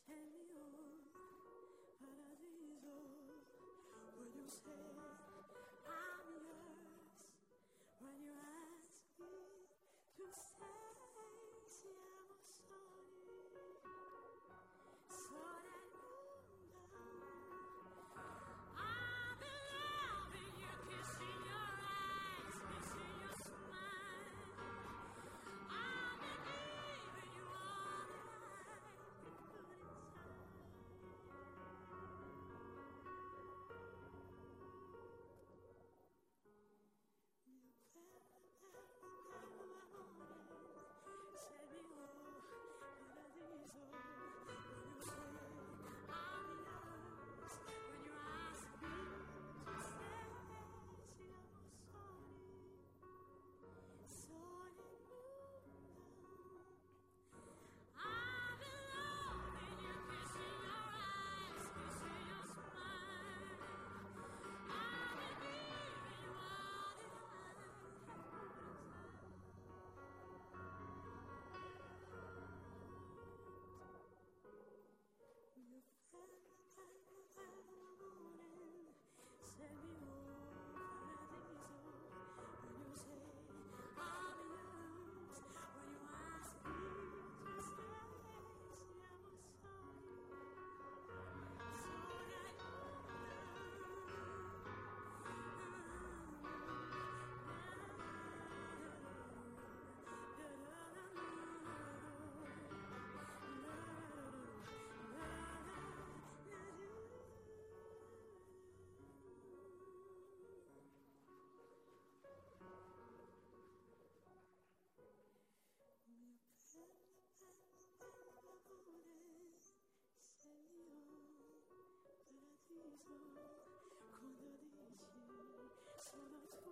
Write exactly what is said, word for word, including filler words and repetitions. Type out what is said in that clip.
el mio paradiso. When you say I'm yours, when you ask me to stay, siamo soli, sole al mondo. I'm in love with you, kissing your eyes, missing your smile. I'm in love with you all the night, good inside. Mio bello, bello, bello amore, sei mio paradiso. When you say I'm yours, when you ask me to stay, siamo soli, soli al mondo. I'm in love with you, kissing your eyes, kissing your smile. I'm in love with you all the time, good inside. Mio bello, bello, bello amore, sei mio paradiso. When you say I'm yours, when you ask me to stay, siamo soli, soli al Mio bello, bello, bello amore, sei mio paradiso. Quando dici sono tuo,